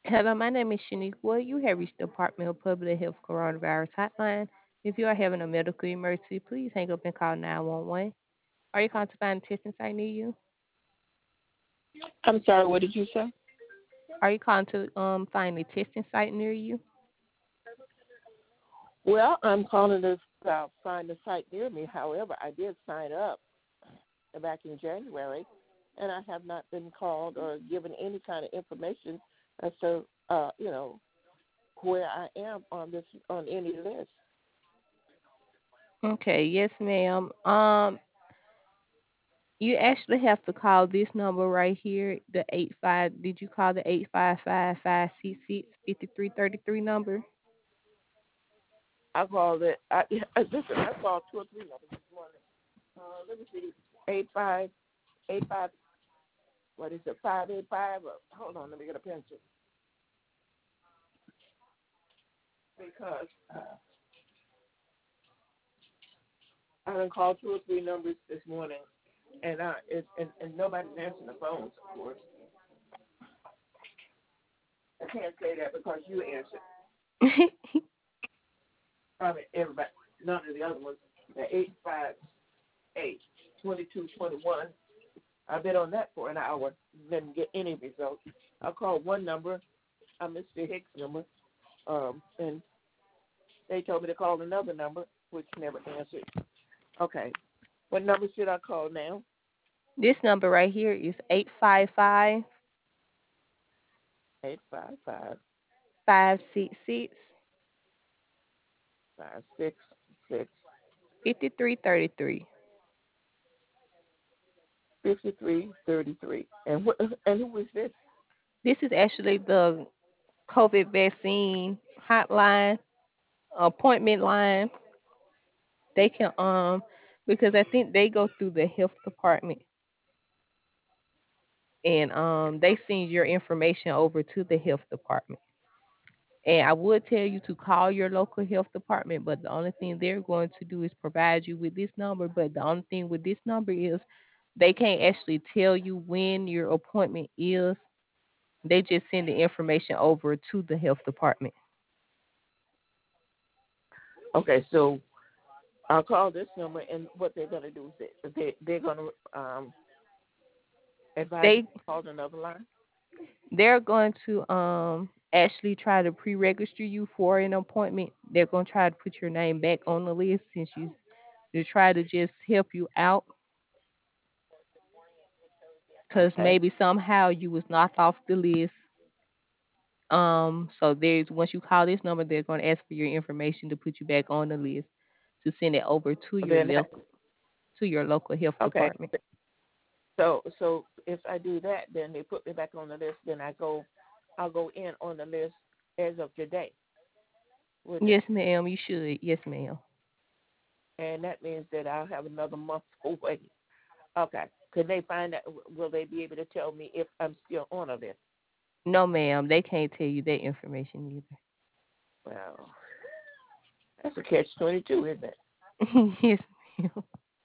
Hello, my name is Shaniqua. You have reached the Department of Public Health Coronavirus Hotline. If you are having a medical emergency, please hang up and call 911. Are you calling to find a testing site near you? I'm sorry, what did you say? Are you calling to find a testing site near you? Well, I'm calling to find a site near me. However, I did sign up back in January, and I have not been called or given any kind of information as to, where I am on any list. Okay, yes, ma'am. You actually have to call this number right here, the 85. Did you call the 855-566-5333 number? I called it. Listen, I called 2 or 3 numbers this morning. Let me see, 8585. What is it? 585. Hold on, let me get a pencil because I done called 2 or 3 numbers this morning, and nobody's answering the phones. Of course, I can't say that because you answered. Probably everybody, none of the other ones. The 858-2221. I've been on that for an hour, didn't get any results. I called one number, Mr. Hicks' number, and they told me to call another number, which never answered. Okay, what number should I call now? This number right here is 855 855 566 566 5333. 5333. And who is this? This is actually the COVID vaccine hotline, appointment line. They can because I think they go through the health department and they send your information over to the health department. And I would tell you to call your local health department, but the only thing they're going to do is provide you with this number. But the only thing with this number is they can't actually tell you when your appointment is. They just send the information over to the health department. Okay, so I'll call this number, and what they're going to do is they're going to advise me They to call another line. they're going to actually try to pre-register you for an appointment. They're going to try to put your name back on the list since you they try to just help you out because Okay, maybe somehow you was knocked off the list. So there's once you call this number, they're going to ask for your information to put you back on the list to send it over then to your local health okay. department. So if I do that, then they put me back on the list. Then I'll go in on the list as of today, wouldn't it? Yes, ma'am. You should. Yes, ma'am. And that means that I'll have another month away. Okay. Could they find out? Will they be able to tell me if I'm still on a list? No, ma'am. They can't tell you that information either. Well, that's a catch-22, isn't it? Yes, ma'am.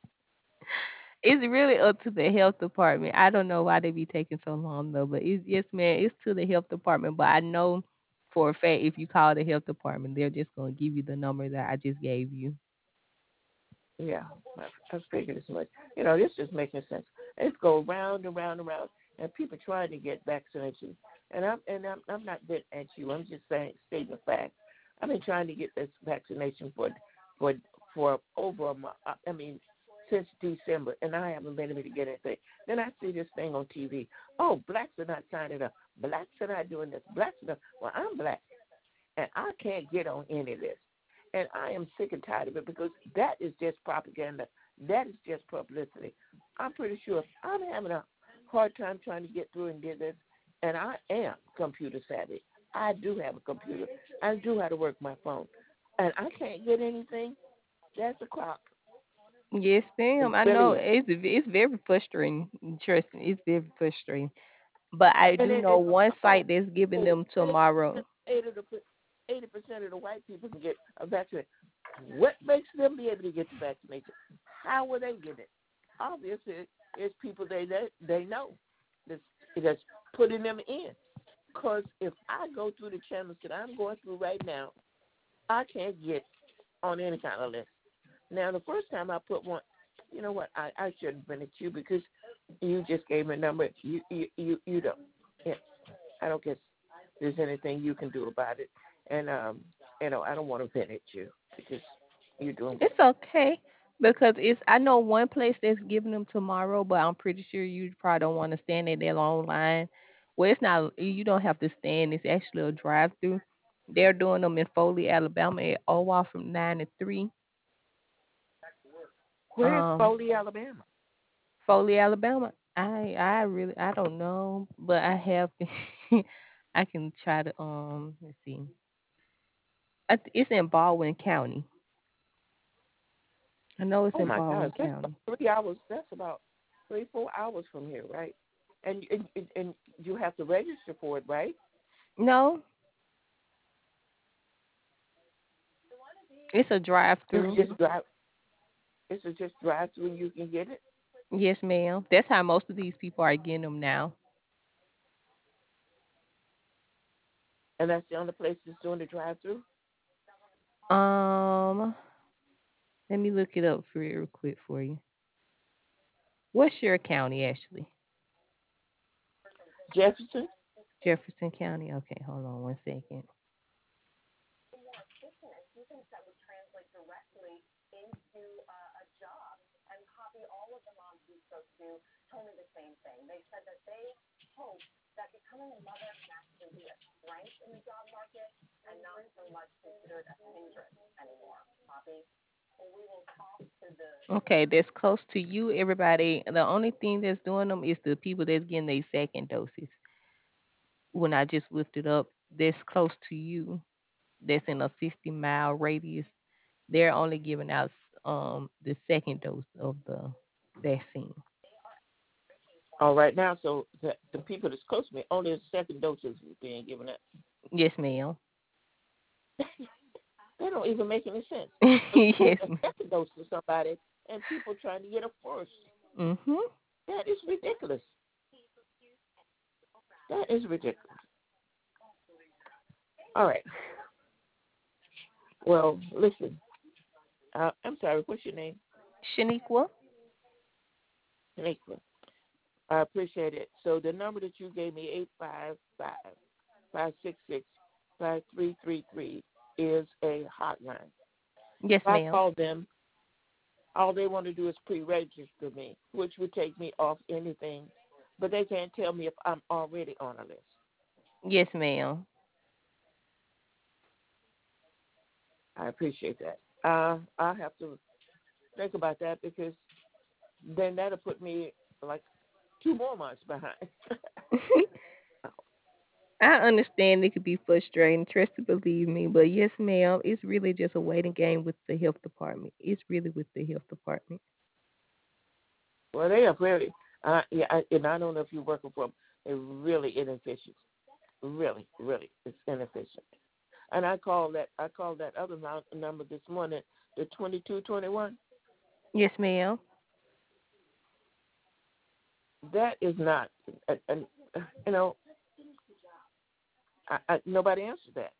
It's really up to the health department. I don't know why they be taking so long though, but it's yes, man, it's to the health department. But I know for a fact if you call the health department, they're just gonna give you the number that I just gave you. Yeah, I figured as much. This is making sense. It's go round and round and round, and people trying to get vaccinations. And I'm not bit at you. I'm just saying, stating the fact. I've been trying to get this vaccination for for over a month. I mean, since December, and I haven't been able to get anything. Then I see this thing on TV. Oh, blacks are not signing up. Blacks are not doing this. Blacks are not. Well, I'm black, and I can't get on any list. And I am sick and tired of it because that is just propaganda. That is just publicity. I'm pretty sure I'm having a hard time trying to get through and get this, and I am computer savvy. I do have a computer. I do how to work my phone, and I can't get anything. That's a clock. Yes, It ma'am. I know really is. it's very frustrating. Trust me, it's very frustrating. But I And do then know one site that's giving oh, them tomorrow. 80% of the white people can get a vaccination. What makes them be able to get the vaccination? How will they get it? Obviously, it's people they know that's putting them in. Because if I go through the channels that I'm going through right now, I can't get on any kind of list. Now, the first time I put one, you know what? I shouldn't have been at you because you just gave me a number. You don't. Yeah, I don't guess there's anything you can do about it. And I don't want to vent at you because you're doing It's okay because it's. I know one place that's giving them tomorrow, but I'm pretty sure you probably don't want to stand in that long line. Well, it's not. You don't have to stand. It's actually a drive-through. They're doing them in Foley, Alabama, at OWA from 9 to 3. Where's Um, Foley, Alabama? Foley, Alabama. I don't know, but I have. I can try to let's see. It's in Baldwin County. I know it's Oh in my Baldwin God, that's about County. 3 hours. That's about 3-4 hours from here, right? And you have to register for it, right? No, it's a It's drive-through. just drive. It's just drive through and you can get it. Yes, ma'am. That's how most of these people are getting them now. And that's the only place that's doing the drive through. Um, Let me look it up for you real quick for you. What's your county actually? Jefferson. Jefferson County. Okay, hold on 1 second. Okay, that's close to you. Everybody, the only thing that's doing them is the people that's getting their second doses. When I just looked it up, that's close to you. That's in a 50-mile radius. They're only giving out the second dose of the vaccine. All right now, so the people that's close to me, only a second dose is being given out. Yes, ma'am. They don't even make any sense. Give Yes. a second dose to somebody, and people trying to get a first. Mhm. That is ridiculous. That is ridiculous. All right. Well, listen. I'm sorry. What's your name? Shaniqua. Nicola. I appreciate it. So the number that you gave me, 855-566-5333, is a hotline. Yes, If I ma'am. call them, all they want to do is pre-register me, which would take me off anything, but they can't tell me if I'm already on a list. Yes, ma'am. I appreciate that. I'll have to think about that because then that'll put me like 2 more months behind. I understand it could be frustrating. Trust to believe me, but yes, ma'am. It's really just a waiting game with the health department. It's really with the health department. Well, they are very, and I don't know if you're working for them. They're really inefficient. Really, really, it's inefficient. And I called that other number this morning, the 2221. Yes, ma'am. That is not, and you know, nobody answered that.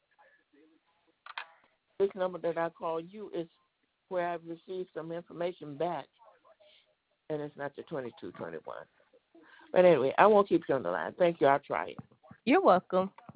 This number that I call you is where I've received some information back, and it's not the 2221. But anyway, I won't keep you on the line. Thank you. I'll try it. You're welcome.